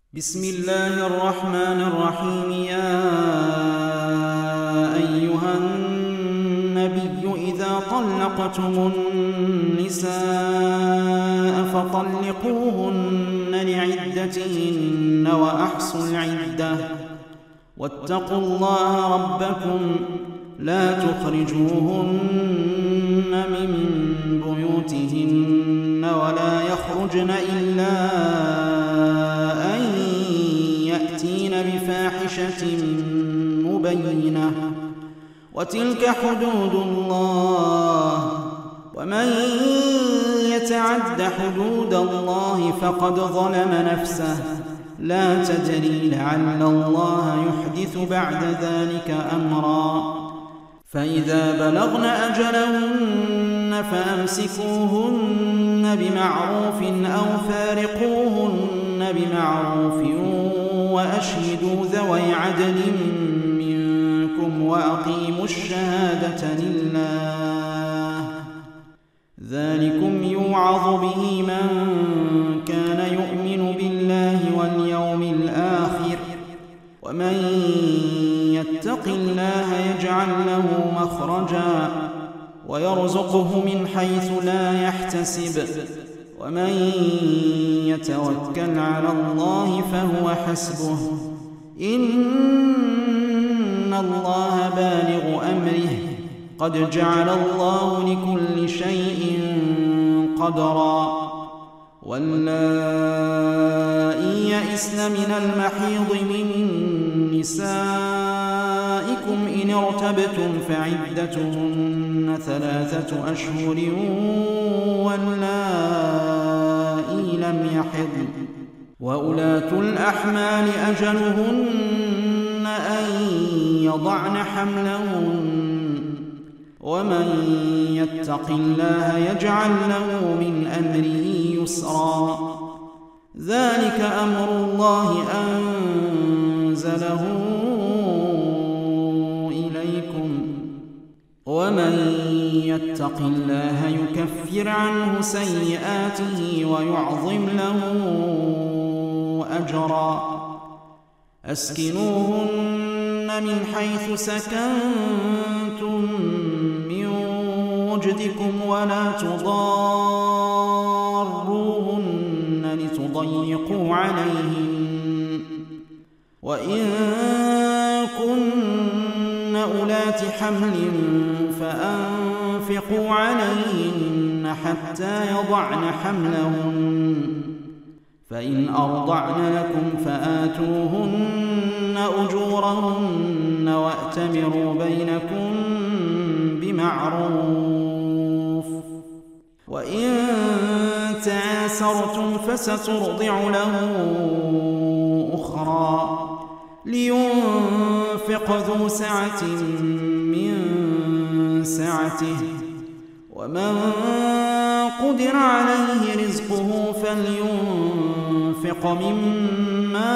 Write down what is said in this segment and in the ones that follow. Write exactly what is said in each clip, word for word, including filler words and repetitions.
بسم الله الرحمن الرحيم. يا أيها النبي إذا طلقتم النساء فطلقوهن لعدتهن وأحصوا العدة واتقوا الله ربكم لا تخرجوهن من بيوتهن ولا يخرجن إلا أن يأتين بفاحشة مبينة وتلك حدود الله ومن يتعد حدود الله فقد ظلم نفسه لا تدري لعل الله يحدث بعد ذلك أمرا. فإذا بلغن أجلهن فأمسكوهن بمعروف أو فارقوهن بمعروف وأشهدوا ذوي عدل منكم وأقيموا الشهادة لله ذلكم يوعظ به من كان يؤمن بالله واليوم الآخر ومن يتق الله يجعل له مخرجا ويرزقه من حيث لا يحتسب ومن يتوكل على الله فهو حسبه إن الله بالغ أمره قد جعل الله لكل شيء قدرا. واللائي يئسن من المحيض من نسائكم إن ارتبتم فعدتهن ثلاثة أشهر واللائي لم يحضن وأولاة الأحمال أجلهن أن يضعن حملهن ومن يتق الله يجعل له من أمره يسرا. ذلك أمر الله أنزله إليكم ومن يتق الله يكفر عنه سيئاته ويعظم له أجرا. أسكنوهن من حيث سكنتم من وجدكم ولا تضاروهن لتضيقوا عليهن وإن كن أولات حمل فأنفقوا عليهن حتى يضعن حملهن فإن أرضعن لكم فآتوهن أجورهن وأتمروا بينكم بمعروف وإن تعاسرتم فسترضع له أخرى لينفق ذو سعة من سعته ومن قدر عليه رزقه فلينفق مما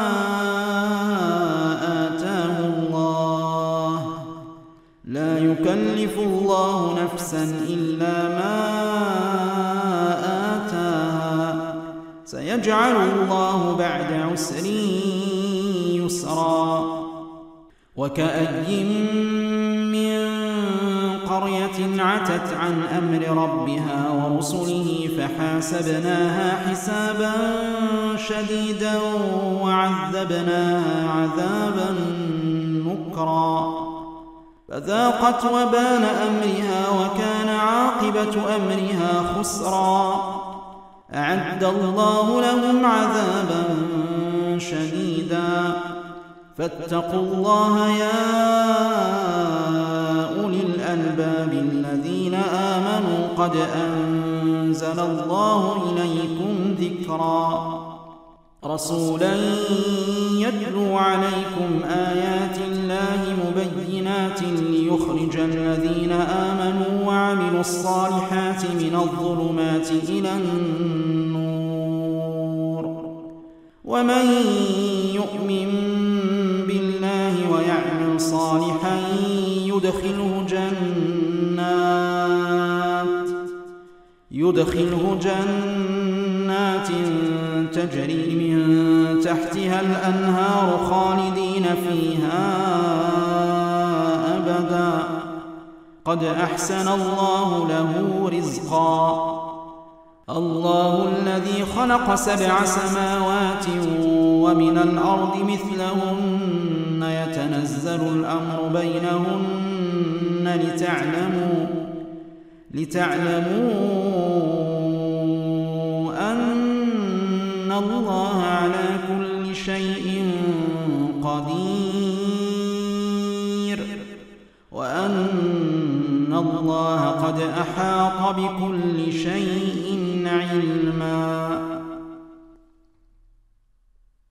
آتاه الله لا يكلف الله نفسا إلا ما آتاها سيجعل الله بعد عسر يسرا. وكأي من قرية عتت عن أمر ربها ورسله فحاسبناها حسابا شديدا وعذبناها عذابا نكرا فذاقت وبال أمرها وكان عاقبة أمرها خسرا. أعد الله لهم عذابا شديدا فاتقوا الله يا أولي الألباب الذين آمنوا قد أنزل الله إليكم ذكرا. رسولا يتلو عليكم آيات الله مبينات ليخرج الذين آمنوا وعملوا الصالحات من الظلمات إلى النور ومن يؤمن بالله ويعمل صالحا يدخله جنات يدخله جنات تجري من تحتها الأنهار خالدين فيها أبدا قد أحسن الله له رزقا. الله الذي خلق سبع سماوات ومن الأرض مثلهن يتنزل الأمر بينهن لتعلموا لتعلموا أن الله على كل شيء قدير وأن الله قد أحاط بكل شيء علما.